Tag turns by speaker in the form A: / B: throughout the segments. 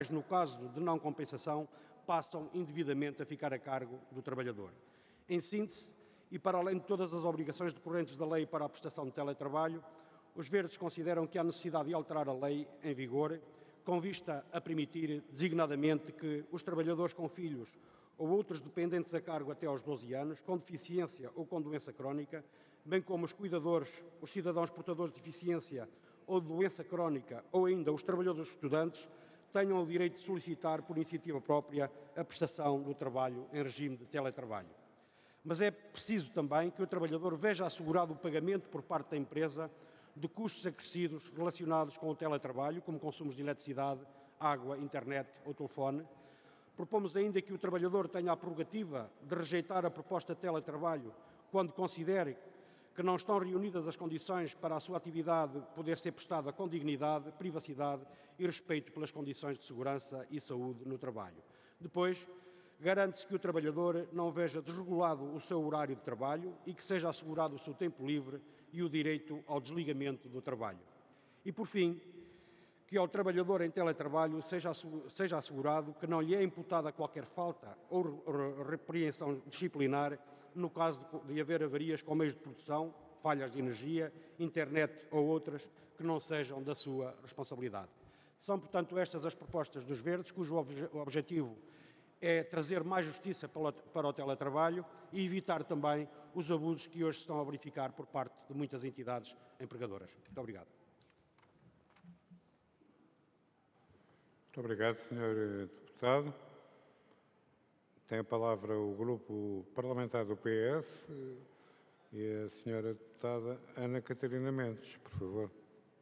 A: no caso de não compensação, passam indevidamente a ficar a cargo do trabalhador. Em síntese, e para além de todas as obrigações decorrentes da lei para a prestação de teletrabalho, os Verdes consideram que há necessidade de alterar a lei em vigor, com vista a permitir, designadamente, que os trabalhadores com filhos ou outros dependentes a cargo até aos 12 anos, com deficiência ou com doença crónica, bem como os cuidadores, os cidadãos portadores de deficiência ou de doença crónica, ou ainda os trabalhadores estudantes, tenham o direito de solicitar, por iniciativa própria, a prestação do trabalho em regime de teletrabalho. Mas é preciso também que o trabalhador veja assegurado o pagamento por parte da empresa de custos acrescidos relacionados com o teletrabalho, como consumos de eletricidade, água, internet ou telefone. Propomos ainda que o trabalhador tenha a prerrogativa de rejeitar a proposta de teletrabalho quando considere que não estão reunidas as condições para a sua atividade poder ser prestada com dignidade, privacidade e respeito pelas condições de segurança e saúde no trabalho. Depois, garante-se que o trabalhador não veja desregulado o seu horário de trabalho e que seja assegurado o seu tempo livre e o direito ao desligamento do trabalho. E, por fim, que ao trabalhador em teletrabalho seja assegurado que não lhe é imputada qualquer falta ou repreensão disciplinar no caso de haver avarias com meios de produção, falhas de energia, internet ou outras que não sejam da sua responsabilidade. São, portanto, estas as propostas dos Verdes, cujo objetivo é trazer mais justiça para o teletrabalho e evitar também os abusos que hoje se estão a verificar por parte de muitas entidades empregadoras. Muito obrigado.
B: Muito obrigado, Sr. Deputado. Tem a palavra o Grupo Parlamentar do PS e a Sra. Deputada Ana Catarina Mendes, por favor.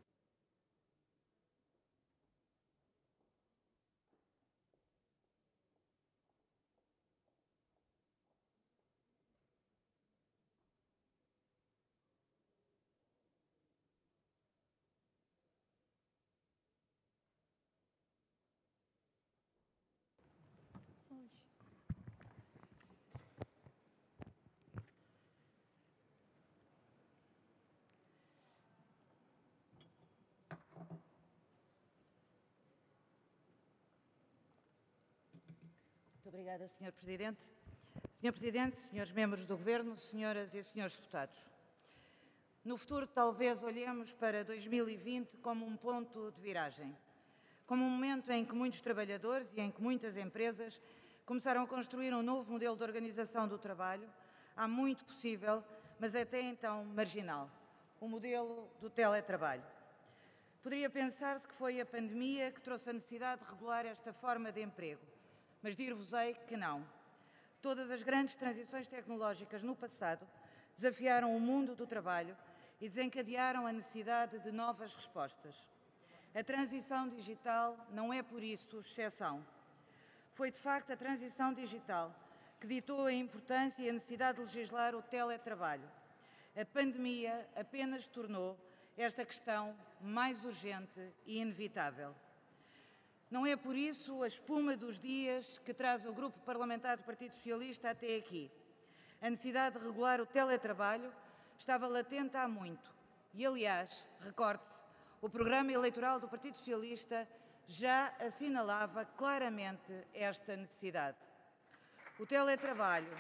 C: Muito obrigada, Sr. Presidente. Sr. Presidente, senhores membros do Governo, senhoras e senhores deputados. No futuro, talvez olhemos para 2020 como um ponto de viragem, como um momento em que muitos trabalhadores e em que muitas empresas começaram a construir um novo modelo de organização do trabalho, há muito possível, mas até então marginal, o modelo do teletrabalho. Poderia pensar-se que foi a pandemia que trouxe a necessidade de regular esta forma de emprego, mas dir-vos-ei que não. Todas as grandes transições tecnológicas no passado desafiaram o mundo do trabalho e desencadearam a necessidade de novas respostas. A transição digital não é, por isso, exceção. Foi, de facto, a transição digital que ditou a importância e a necessidade de legislar o teletrabalho. A pandemia apenas tornou esta questão mais urgente e inevitável. Não é por isso a espuma dos dias que traz o Grupo Parlamentar do Partido Socialista até aqui. A necessidade de regular o teletrabalho estava latente há muito e, aliás, recorde-se, o programa eleitoral do Partido Socialista já assinalava claramente esta necessidade. O teletrabalho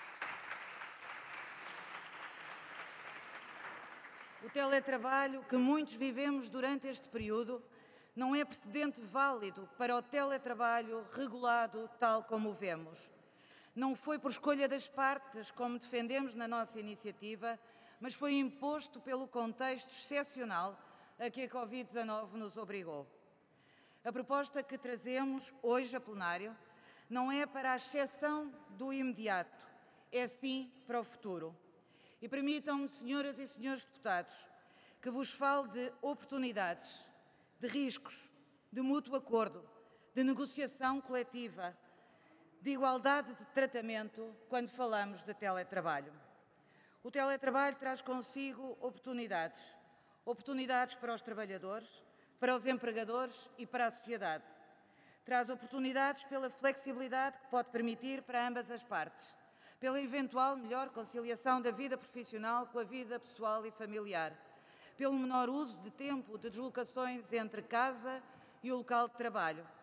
C: que muitos vivemos durante este período não é precedente válido para o teletrabalho regulado tal como o vemos. Não foi por escolha das partes, como defendemos na nossa iniciativa, mas foi imposto pelo contexto excepcional a que a Covid-19 nos obrigou. A proposta que trazemos hoje a plenário não é para a exceção do imediato, é sim para o futuro. E permitam-me, senhoras e senhores deputados, que vos fale de oportunidades, de riscos, de mútuo acordo, de negociação coletiva, de igualdade de tratamento quando falamos de teletrabalho. O teletrabalho traz consigo oportunidades. Oportunidades para os trabalhadores, para os empregadores e para a sociedade. Traz oportunidades pela flexibilidade que pode permitir para ambas as partes, pela eventual melhor conciliação da vida profissional com a vida pessoal e familiar, pelo menor uso de tempo de deslocações entre casa e o local de trabalho,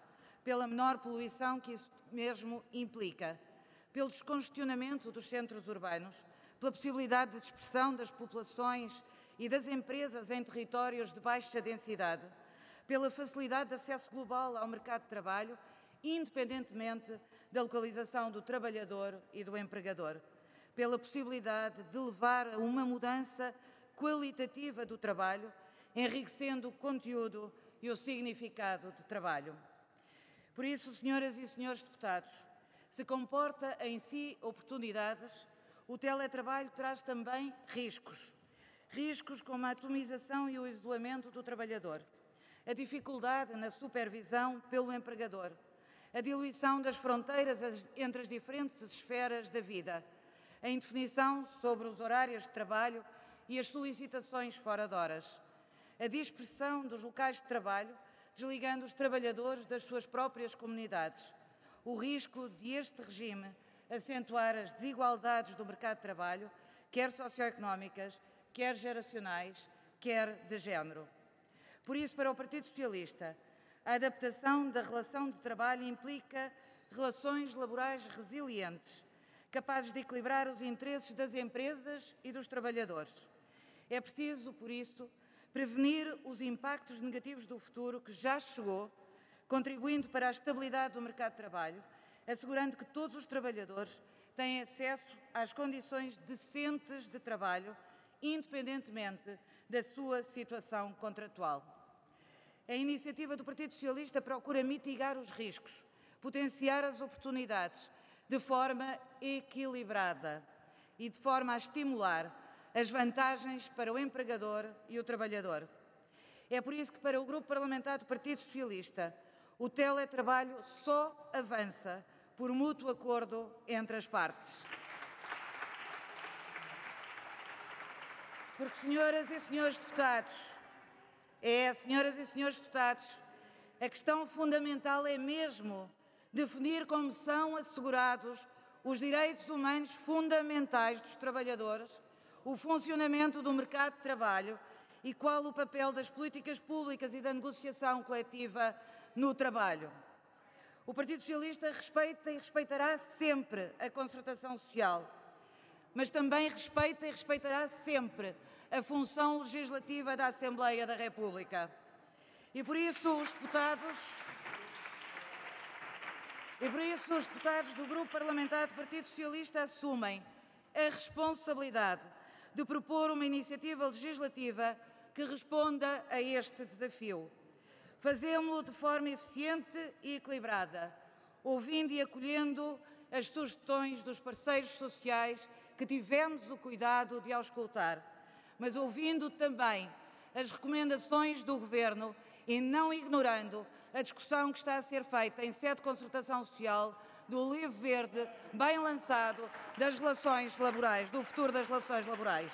C: pela menor poluição que isso mesmo implica, pelo descongestionamento dos centros urbanos, pela possibilidade de dispersão das populações e das empresas em territórios de baixa densidade, pela facilidade de acesso global ao mercado de trabalho, independentemente da localização do trabalhador e do empregador, pela possibilidade de levar a uma mudança qualitativa do trabalho, enriquecendo o conteúdo e o significado de trabalho. Por isso, senhoras e senhores deputados, se comporta em si oportunidades, o teletrabalho traz também riscos. Riscos como a atomização e o isolamento do trabalhador, a dificuldade na supervisão pelo empregador, a diluição das fronteiras entre as diferentes esferas da vida, a indefinição sobre os horários de trabalho e as solicitações fora de horas, a dispersão dos locais de trabalho, desligando os trabalhadores das suas próprias comunidades, o risco de este regime acentuar as desigualdades do mercado de trabalho, quer socioeconómicas, quer geracionais, quer de género. Por isso, para o Partido Socialista, a adaptação da relação de trabalho implica relações laborais resilientes, capazes de equilibrar os interesses das empresas e dos trabalhadores. É preciso, por isso, prevenir os impactos negativos do futuro que já chegou, contribuindo para a estabilidade do mercado de trabalho, assegurando que todos os trabalhadores têm acesso às condições decentes de trabalho, independentemente da sua situação contratual. A iniciativa do Partido Socialista procura mitigar os riscos, potenciar as oportunidades de forma equilibrada e de forma a estimular as vantagens para o empregador e o trabalhador. É por isso que, para o Grupo Parlamentar do Partido Socialista, o teletrabalho só avança por mútuo acordo entre as partes. Porque, senhoras e senhores deputados, a questão fundamental é mesmo definir como são assegurados os direitos humanos fundamentais dos trabalhadores, o funcionamento do mercado de trabalho e qual o papel das políticas públicas e da negociação coletiva no trabalho. O Partido Socialista respeita e respeitará sempre a concertação social, mas também respeita e respeitará sempre a função legislativa da Assembleia da República. E por isso os deputados do Grupo Parlamentar do Partido Socialista assumem a responsabilidade de propor uma iniciativa legislativa que responda a este desafio. Fazemo-lo de forma eficiente e equilibrada, ouvindo e acolhendo as sugestões dos parceiros sociais que tivemos o cuidado de auscultar, mas ouvindo também as recomendações do Governo e não ignorando a discussão que está a ser feita em sede de concertação social do livro verde bem lançado das relações laborais, do futuro das relações laborais.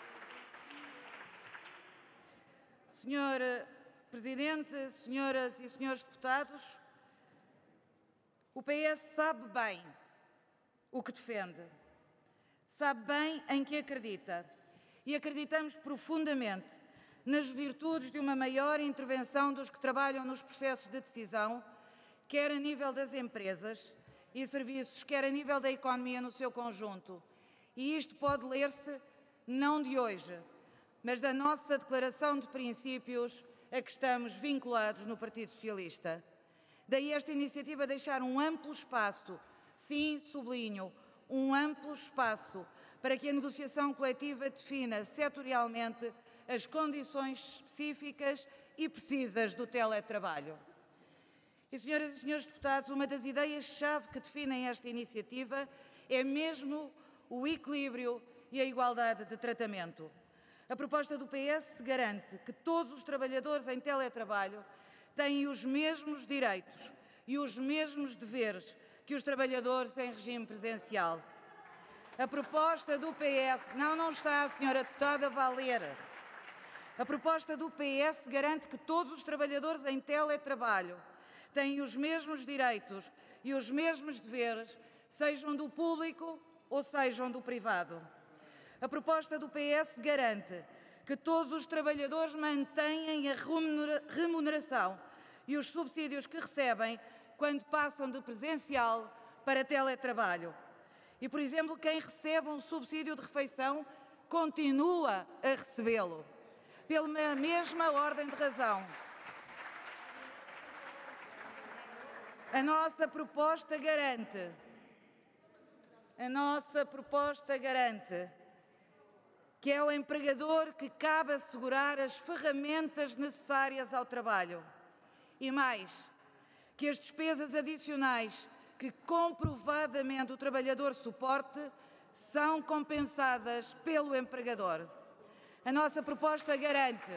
C: Senhor Presidente, senhoras e senhores deputados, o PS sabe bem o que defende, sabe bem em que acredita e acreditamos profundamente nas virtudes de uma maior intervenção dos que trabalham nos processos de decisão, quer a nível das empresas e serviços, quer a nível da economia no seu conjunto. E isto pode ler-se não de hoje, mas da nossa declaração de princípios a que estamos vinculados no Partido Socialista. Daí esta iniciativa deixar um amplo espaço, sim, sublinho, um amplo espaço para que a negociação coletiva defina setorialmente as condições específicas e precisas do teletrabalho. E, senhoras e senhores deputados, uma das ideias-chave que definem esta iniciativa é mesmo o equilíbrio e a igualdade de tratamento. A proposta do PS garante que todos os trabalhadores em teletrabalho têm os mesmos direitos e os mesmos deveres que os trabalhadores em regime presencial. A proposta do PS... Não está, senhora deputada, a ler. A proposta do PS garante que todos os trabalhadores em teletrabalho têm os mesmos direitos e os mesmos deveres, sejam do público ou sejam do privado. A proposta do PS garante que todos os trabalhadores mantenham a remuneração e os subsídios que recebem, quando passam de presencial para teletrabalho. E, por exemplo, quem recebe um subsídio de refeição continua a recebê-lo, pela mesma ordem de razão. A nossa proposta garante que é o empregador que cabe assegurar as ferramentas necessárias ao trabalho. E mais, que as despesas adicionais que comprovadamente o trabalhador suporte são compensadas pelo empregador. A nossa proposta garante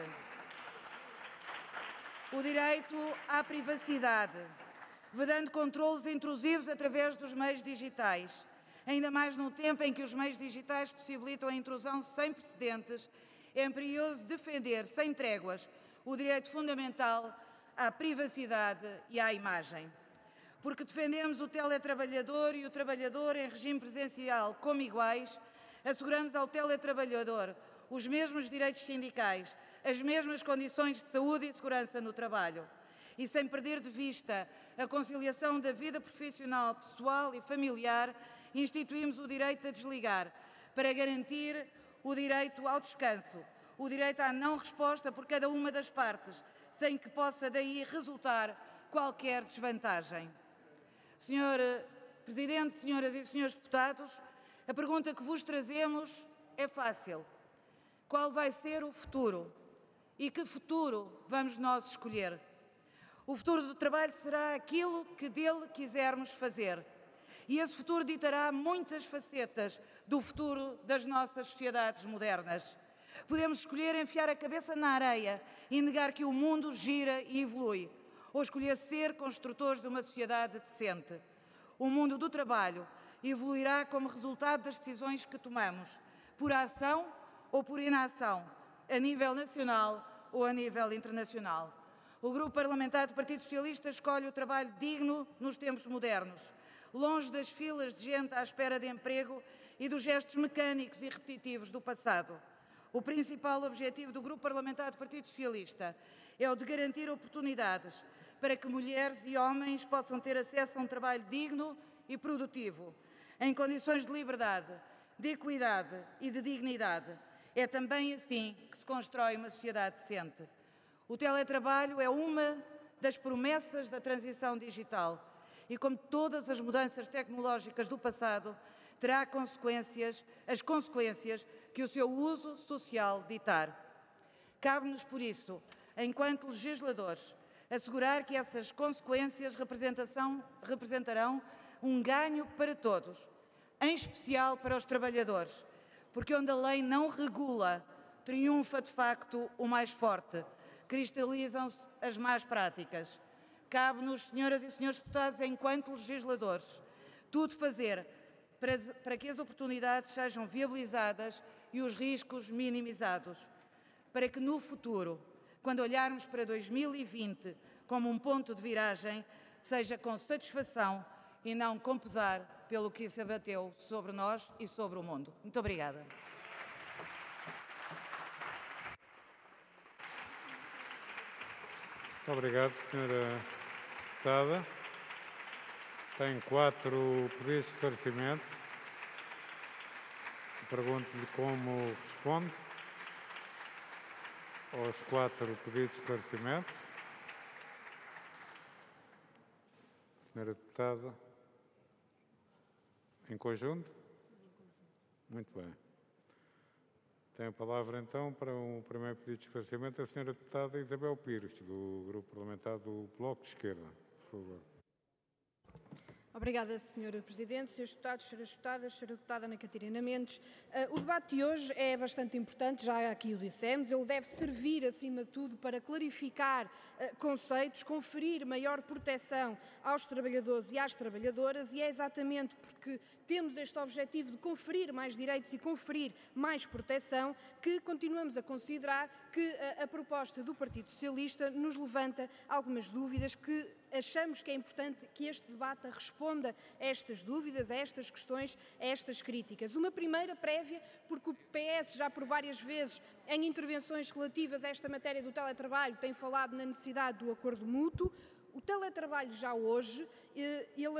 C: o direito à privacidade, vedando controlos intrusivos através dos meios digitais, ainda mais num tempo em que os meios digitais possibilitam a intrusão sem precedentes, é imperioso defender, sem tréguas, o direito fundamental à privacidade e à imagem. Porque defendemos o teletrabalhador e o trabalhador em regime presencial como iguais, asseguramos ao teletrabalhador os mesmos direitos sindicais, as mesmas condições de saúde e segurança no trabalho. E sem perder de vista a conciliação da vida profissional, pessoal e familiar, instituímos o direito a desligar, para garantir o direito ao descanso, o direito à não resposta por cada uma das partes, sem que possa daí resultar qualquer desvantagem. Senhor Presidente, senhoras e senhores deputados, a pergunta que vos trazemos é fácil. Qual vai ser o futuro? E que futuro vamos nós escolher? O futuro do trabalho será aquilo que dele quisermos fazer. E esse futuro ditará muitas facetas do futuro das nossas sociedades modernas. Podemos escolher enfiar a cabeça na areia e negar que o mundo gira e evolui, ou escolher ser construtores de uma sociedade decente. O mundo do trabalho evoluirá como resultado das decisões que tomamos, por ação ou por inação, a nível nacional ou a nível internacional. O Grupo Parlamentar do Partido Socialista escolhe o trabalho digno nos tempos modernos, longe das filas de gente à espera de emprego e dos gestos mecânicos e repetitivos do passado. O principal objetivo do Grupo Parlamentar do Partido Socialista é o de garantir oportunidades para que mulheres e homens possam ter acesso a um trabalho digno e produtivo, em condições de liberdade, de equidade e de dignidade. É também assim que se constrói uma sociedade decente. O teletrabalho é uma das promessas da transição digital e, como todas as mudanças tecnológicas do passado, terá as consequências que o seu uso social ditar. Cabe-nos, por isso, enquanto legisladores, assegurar que essas consequências representarão um ganho para todos, em especial para os trabalhadores, porque onde a lei não regula, triunfa de facto o mais forte, cristalizam-se as más práticas. Cabe-nos, senhoras e senhores deputados, enquanto legisladores, tudo fazer para que as oportunidades sejam viabilizadas e os riscos minimizados, para que no futuro, quando olharmos para 2020 como um ponto de viragem, seja com satisfação e não com pesar pelo que se abateu sobre nós e sobre o mundo. Muito obrigada.
B: Muito obrigado, Sra. Deputada. Tem 4 pedidos de esclarecimento. Pergunto-lhe como responde aos 4 pedidos de esclarecimento. Senhora Deputada, em conjunto? Muito bem. Tem a palavra, então, para um primeiro pedido de esclarecimento a Senhora Deputada Isabel Pires, do Grupo Parlamentar do Bloco de Esquerda. Por favor.
D: Obrigada, Sra. Presidente, Srs. Deputados, Sras. Deputadas, Sra. Deputada Ana Catarina Mendes. O debate de hoje é bastante importante, já aqui o dissemos. Ele deve servir, acima de tudo, para clarificar conceitos, conferir maior proteção aos trabalhadores e às trabalhadoras, e é exatamente porque temos este objetivo de conferir mais direitos e conferir mais proteção que continuamos a considerar que a proposta do Partido Socialista nos levanta algumas dúvidas que achamos que é importante que este debate responda a estas dúvidas, a estas questões, a estas críticas. Uma primeira prévia, porque o PS já por várias vezes, em intervenções relativas a esta matéria do teletrabalho, tem falado na necessidade do acordo mútuo. O teletrabalho já hoje, ele